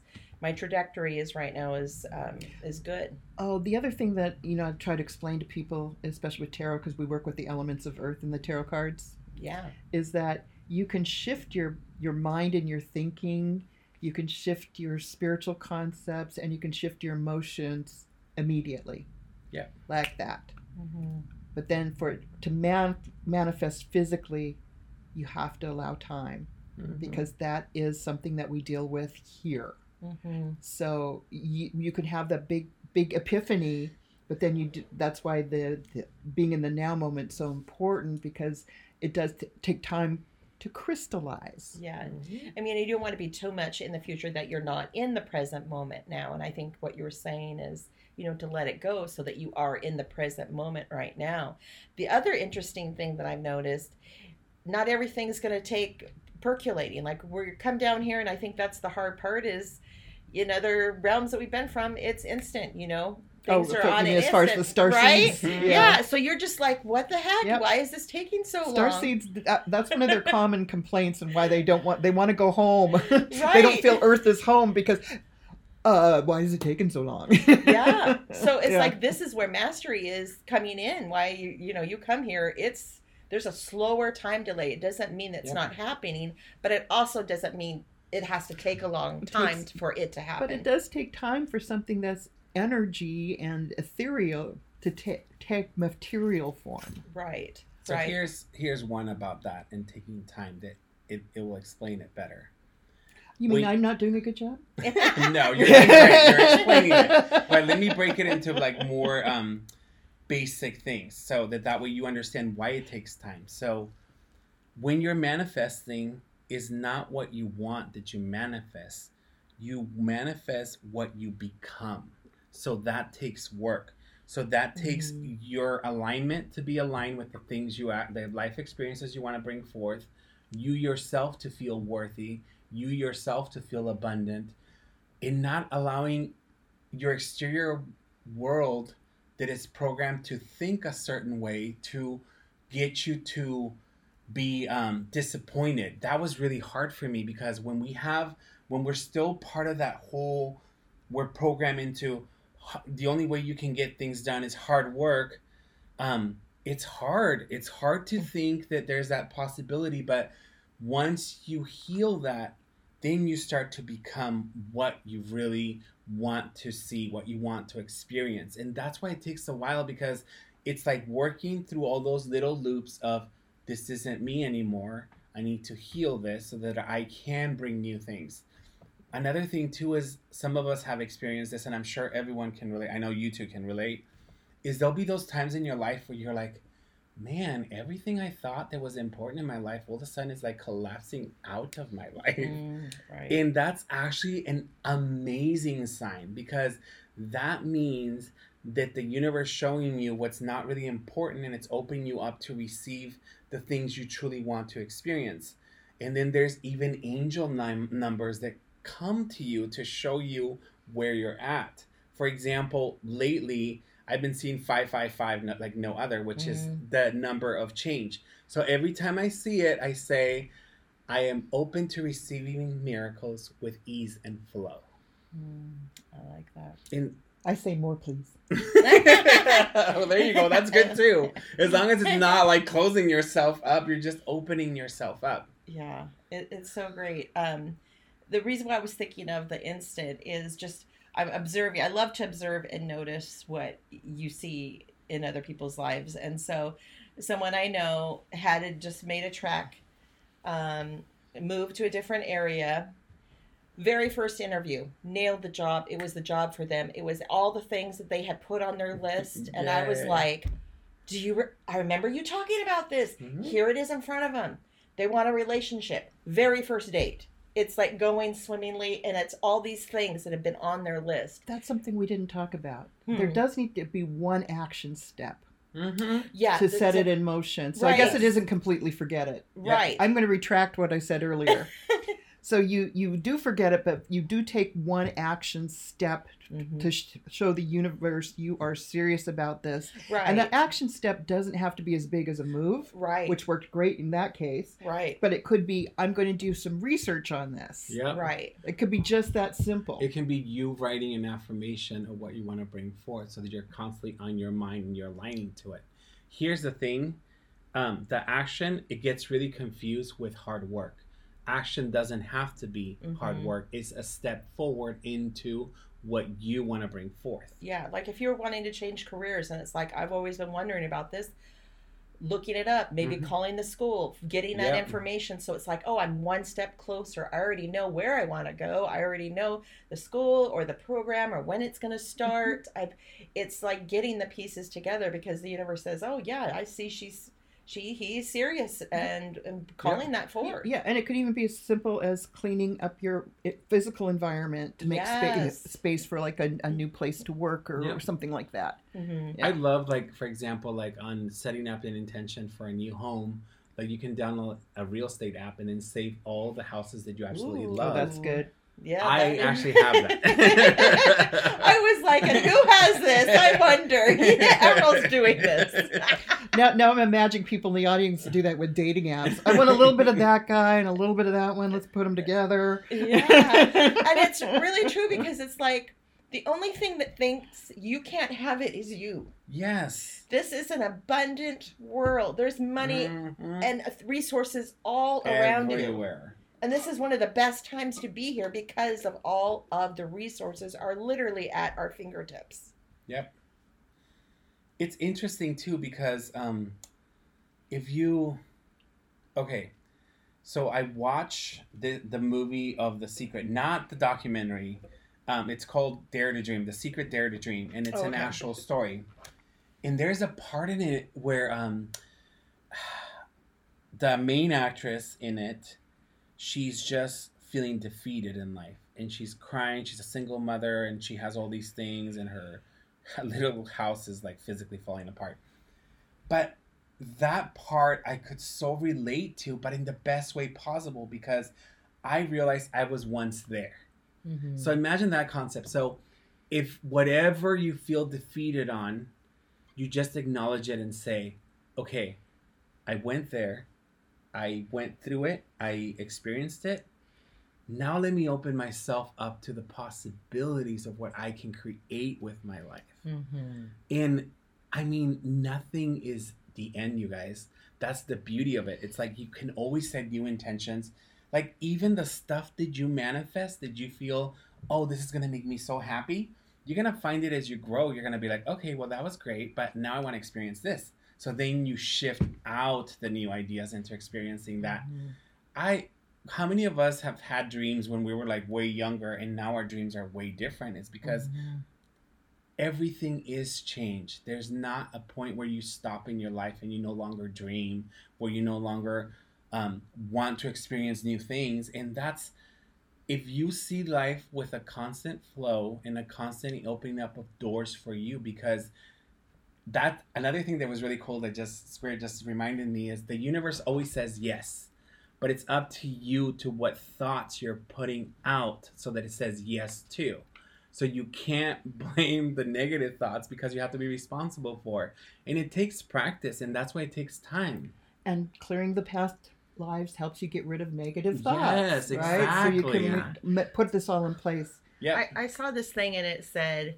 my trajectory is right now is um, is good. Oh, the other thing that, you know, I try to explain to people, especially with tarot, because we work with the elements of earth in the tarot cards, Yeah. is that you can shift your, your mind and your thinking, you can shift your spiritual concepts, and you can shift your emotions immediately. Yeah. Like that. Mm-hmm. But then for it to man, manifest physically, you have to allow time, Mhm. because that is something that we deal with here. Mm-hmm. So you, you could have that big big epiphany, but then you do, that's why the, the being in the now moment is so important, because it does t- take time to crystallize. Yeah. Mhm. I mean, you don't want to be too much in the future that you're not in the present moment now. And I think what you were saying is, you know, to let it go so that you are in the present moment right now. The other interesting thing that I've noticed, not everything's going to take percolating. Like we come down here, and I think that's the hard part is in other realms that we've been from, it's instant, you know. Things Oh, are for- on you an mean as far as instant, the star right? seeds? Yeah. Yeah. So you're just like, what the heck? Yep. Why is this taking so Star long? seeds, that, that's one of their common complaints, and why they don't want, they want to go home. They don't Right. feel Earth is home because, uh, why is it taking so long? Yeah. So it's Yeah. like, this is where mastery is coming in. Why you, you know, you come here, it's, there's a slower time delay. It doesn't mean it's Yep. not happening, but it also doesn't mean it has to take a long It time takes- for it to happen. But it does take time for something that's energy and ethereal to ta- take material form. Right. So right. here's here's one about that and taking time that it, it will explain it better. You mean Wait. I'm not doing a good job? No, you're doing great. You're explaining it. But let me break it into like more um, basic things so that that way you understand why it takes time. So when you're manifesting, is not what you want that you manifest. You manifest what you become. So that takes work. So that takes Mm. your alignment to be aligned with the things you act, the life experiences you want to bring forth, you yourself to feel worthy, you yourself to feel abundant, in not allowing your exterior world that is programmed to think a certain way to get you to be um, disappointed. That was really hard for me, because when we have, when we're still part of that whole, we're programmed into h- the only way you can get things done is hard work. Um, it's hard. It's hard to think that there's that possibility, but once you heal that, then you start to become what you really want to see, what you want to experience. And that's why it takes a while, because it's like working through all those little loops of, this isn't me anymore. I need to heal this so that I can bring new things. Another thing too is, some of us have experienced this, and I'm sure everyone can relate. I know you two can relate. Is there'll be those times in your life where you're like, man, everything I thought that was important in my life all of a sudden is like collapsing out of my life. Mm, right. And that's actually an amazing sign, because that means that the universe showing you what's not really important, and it's opening you up to receive the things you truly want to experience. And then there's even angel num- numbers that come to you to show you where you're at. For example, lately I've been seeing five five five no- like no other, which is Mm. the number of change. So every time I see it, I say, I am open to receiving miracles with ease and flow. Mm, I like that. And I say more, please. well, there you go. That's good too. As long as it's not like closing yourself up, you're just opening yourself up. Yeah, it, it's so great. Um, the reason why I was thinking of the instant is just, I'm observing. I love to observe and notice what you see in other people's lives. And so someone I know had just made a trek, um, moved to a different area. Very first interview, nailed the job. It was the job for them. It was all the things that they had put on their list. And I was Yay. like, do you, re- I remember you talking about this. Mhm. Here it is in front of them. They want a relationship. Very first date. It's like going swimmingly, and it's all these things that have been on their list. That's something we didn't talk about. Hmm. There does need to be one action step Mm-hmm. Yeah. to th- set so- it in motion. So I guess Right. it isn't completely forget it. Right. I'm going to retract what I said earlier. So you, you do forget it, but you do take one action step Mm-hmm. to sh- show the universe you are serious about this. Right. And that action step doesn't have to be as big as a move, Right. which worked great in that case. Right. But it could be, I'm going to do some research on this. Yep. Right. It could be just that simple. It can be you writing an affirmation of what you want to bring forth so that you're constantly on your mind and you're aligning to it. Here's the thing. Um, the action, it gets really confused with hard work. Action doesn't have to be Mhm. hard work. It's a step forward into what you want to bring forth. Yeah, like if you're wanting to change careers and it's like, I've always been wondering about this, looking it up, maybe Mhm. calling the school, getting that Yep. information. So it's like, oh, I'm one step closer. I already know where I want to go. I already know the school or the program or when it's going to start. I've, it's like getting the pieces together because the universe says, oh yeah, I see she's, she, he's serious and, and calling that forward. Yeah, and it could even be as simple as cleaning up your i- physical environment to make Yes. spa- space for like a, a new place to work or, Yeah. or something like that. Mm-hmm. Yeah. I love, like, for example, like on setting up an intention for a new home, like you can download a real estate app and then save all the houses that you absolutely Ooh. Oh, love. that's good. Yeah, I that- actually have that. I was like, and who has this? I wonder. Yeah, Errol's doing this. Now, now I'm imagining people in the audience do that with dating apps. I want a little bit of that guy and a little bit of that one. Let's put them together. Yeah. And it's really true because it's like the only thing that thinks you can't have it is you. Yes. This is an abundant world. There's money Mhm. and resources all around you. Everywhere. And this is one of the best times to be here because of all of the resources are literally at our fingertips. Yep. It's interesting too because um, if you, okay, so I watch the the movie of The Secret, not the documentary. Um, it's called Dare to Dream, The Secret Dare to Dream, and it's Oh, an okay. actual story. And there's a part in it where um, the main actress in it, she's just feeling defeated in life, and she's crying. She's a single mother, and she has all these things, and her, her little house is like physically falling apart. But that part I could so relate to, but in the best way possible, because I realized I was once there. Mm-hmm. So imagine that concept. So if whatever you feel defeated on, you just acknowledge it and say, okay, I went there. I went through it. I experienced it. Now let me open myself up to the possibilities of what I can create with my life. Mm-hmm. And I mean, nothing is the end, you guys. That's the beauty of it. It's like you can always set new intentions. Like even the stuff that you manifest, that you feel, oh, this is going to make me so happy. You're going to find it as you grow. You're going to be like, okay, well, that was great, but now I want to experience this. So then you shift out the new ideas into experiencing that. Mm-hmm. I, how many of us have had dreams when we were like way younger and now our dreams are way different? It's because Mm-hmm. everything is changed. There's not a point where you stop in your life and you no longer dream, where you no longer um, want to experience new things. And that's, if you see life with a constant flow and a constant opening up of doors for you, because that, another thing that was really cool that just Spirit just reminded me is the universe always says yes, but it's up to you to what thoughts you're putting out so that it says yes to. So you can't blame the negative thoughts because you have to be responsible for it. And it takes practice, and that's why it takes time. And clearing the past lives helps you get rid of negative thoughts. Yes, Right? So you exactly. can m- put this all in place. Yeah. I, I saw this thing and it said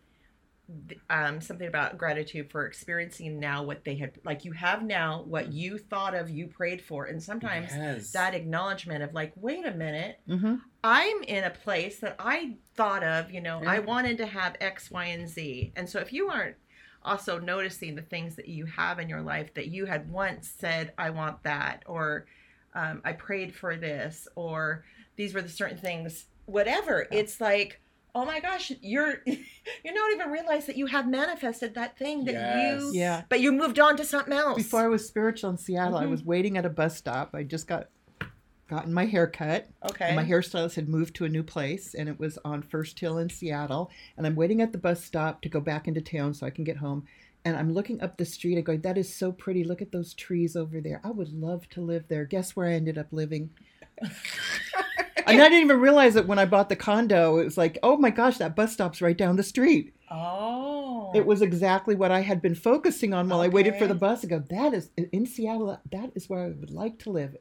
um, something about gratitude for experiencing now what they had, like you have now what you thought of, you prayed for. And sometimes Yes. that acknowledgement of like, wait a minute, Mm-hmm. I'm in a place that I thought of, you know, I Yeah. wanted to have X, Y, and Z. And so if you aren't also noticing the things that you have in your life that you had once said, I want that, or um, I prayed for this, or these were the certain things, whatever, Yeah. it's like, oh my gosh, you're, you don't even realize that you have manifested that thing that Yes. you, Yeah. but you moved on to something else. Before I was spiritual in Seattle, I Mhm. was waiting at a bus stop. I just got gotten my hair cut. Okay. And my hairstylist had moved to a new place, and it was on First Hill in Seattle. And I'm waiting at the bus stop to go back into town so I can get home. And I'm looking up the street. I go, that is so pretty. Look at those trees over there. I would love to live there. Guess where I ended up living? And I didn't even realize it when I bought the condo. It was like, oh my gosh, that bus stop's right down the street. Oh. It was exactly what I had been focusing on while I waited for Okay. the bus to go. That is, in Seattle, that is where I would like to live.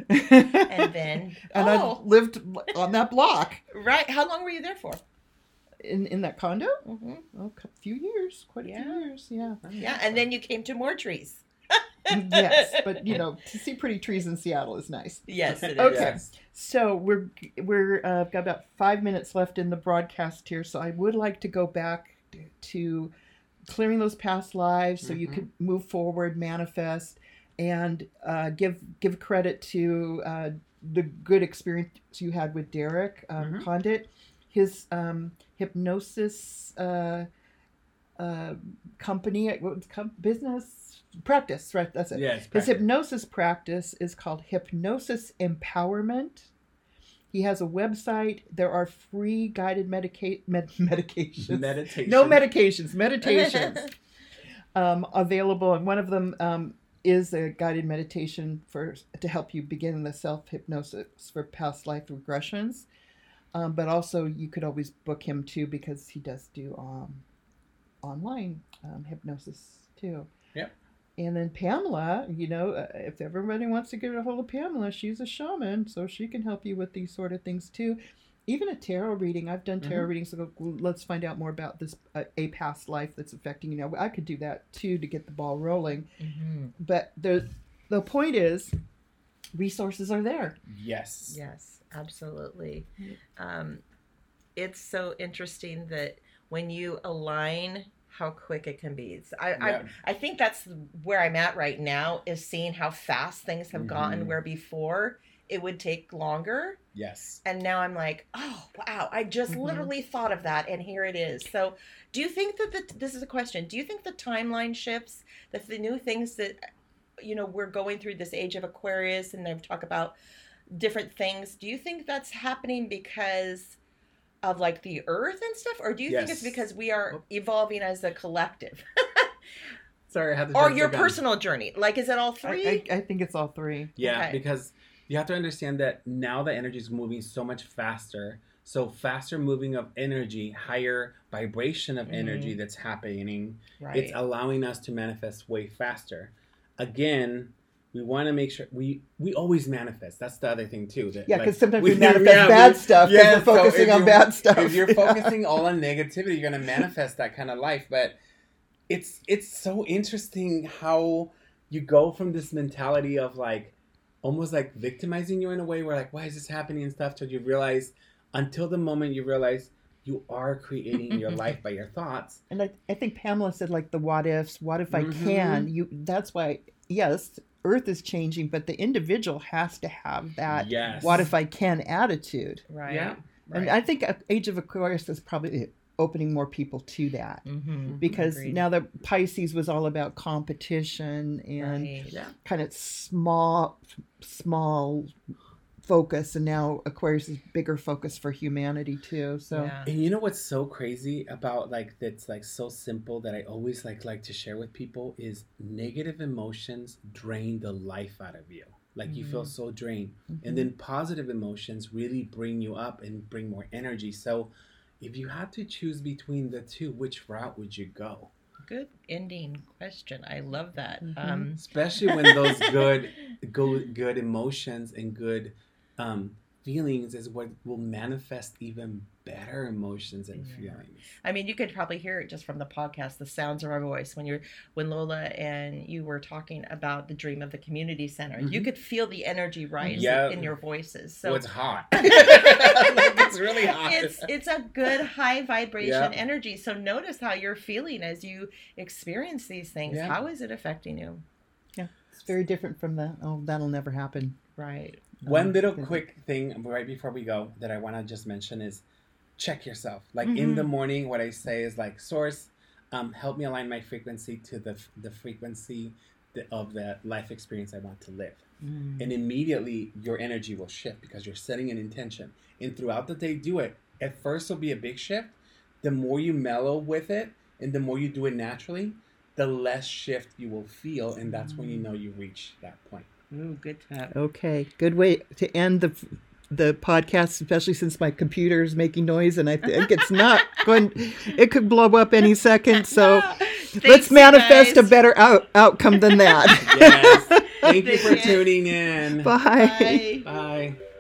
And then, and oh, I lived on that block. right. How long were you there for? In, in that condo? Mm-hmm. Oh, a few years. Quite a Yeah. few years, yeah. Yeah, and then you came to more trees. Yes, but you know, to see pretty trees in Seattle is nice. Yes, it is. Okay. Yes. So we're we're uh, got about five minutes left in the broadcast here. So I would like to go back to clearing those past lives, so you Mhm. could move forward, manifest, and uh, give give credit to uh, the good experience you had with Derek um, Mhm. Condit, his um, hypnosis uh, uh, company, what was it, com- business practice, right? That's it. Yes. His practice. hypnosis practice is called Hypnosis Empowerment. He has a website. There are free guided medica- med- medications. Meditation. No medications, meditations um, available. And one of them um, is a guided meditation for to help you begin the self-hypnosis for past life regressions. Um, but also you could always book him too, because he does do um, online um, hypnosis too. Yep. And then Pamela, you know, uh, if everybody wants to get a hold of Pamela, she's a shaman, so she can help you with these sort of things too. Even a tarot reading. I've done tarot Mhm. readings. So go, let's find out more about this uh, a past life that's affecting you now. I could do that too to get the ball rolling. Mm-hmm. But the the point is, resources are there. Yes. Yes, absolutely. Um, it's so interesting that when you align, how quick it can be. It's, I, Yeah. I I think that's where I'm at right now, is seeing how fast things have gotten, Mhm. where before it would take longer. Yes. And now I'm like, oh, wow, I just Mhm. literally thought of that, and here it is. So do you think that the, this is a question, do you think the timeline shifts, that the new things that, you know, we're going through this age of Aquarius, and they've talked about different things, do you think that's happening because of like the earth and stuff, or do you think it's Yes. because we are evolving as a collective? Sorry, I had to. Or jump your the gun. personal journey? Like, is it all three? I, I, I think it's all three. Yeah, Okay. because you have to understand that now the energy is moving so much faster. So faster moving of energy, higher vibration of Mhm. energy that's happening. Right. It's allowing us to manifest way faster. Again, we want to make sure we we always manifest. That's the other thing too. That, Yeah, like, because sometimes we- we manifest yeah, bad we- stuff because yeah, we're so focusing if on you- bad stuff. If you're Yeah. focusing all on negativity, you're gonna manifest that kind of life. But it's it's so interesting how you go from this mentality of like almost like victimizing you in a way where like, why is this happening and stuff, till you realize, until the moment you realize you are creating your life by your thoughts. And I, I think Pamela said like the what ifs, what if I Mhm. can? You that's why yes, Earth is changing, but the individual has to have that Yes. what if I can attitude. Right. Yeah. And I think Age of Aquarius is probably opening more people to that. Mm-hmm. Because now that Pisces was all about competition and Right. Yeah. kind of small small focus, and now Aquarius is bigger focus for humanity too. So Yeah. And you know what's so crazy about like that's like so simple that I always like like to share with people is negative emotions drain the life out of you. Like you feel so drained. And then positive emotions really bring you up and bring more energy. So if you had to choose between the two, which route would you go? Good ending question. I love that. Mhm. Um, Especially when those good go good emotions and good um feelings is what will manifest even better emotions and Yeah. feelings. I mean, you could probably hear it just from the podcast, the sounds of our voice, when you're when Lola and you were talking about the dream of the community center. You Mhm. could feel the energy rise Yeah. in your voices. So So it's hot. Like, it's really hot. it's it's a good high vibration Yeah. energy. So notice how you're feeling as you experience these things. Yeah. How is it affecting you? yeah, it's very different from the oh that'll never happen. Right. One Um, little yeah. quick thing right before we go that I want to just mention is check yourself. Like in the morning, what I say is like, Source, um, help me align my frequency to the the frequency the, of the life experience I want to live. Mm. And immediately your energy will shift because you're setting an intention. And throughout the day, do it. At first, it'll be a big shift. The more you mellow with it and the more you do it naturally, the less shift you will feel. And that's when you know you reach that point. Ooh, good tap. Okay, good way to end the the podcast, especially since my computer is making noise, and I think it's not going. It could blow up any second. So Thanks, let's manifest guys. a better out, outcome than that. Yes. Thank you for tuning in. Bye. Bye. Bye.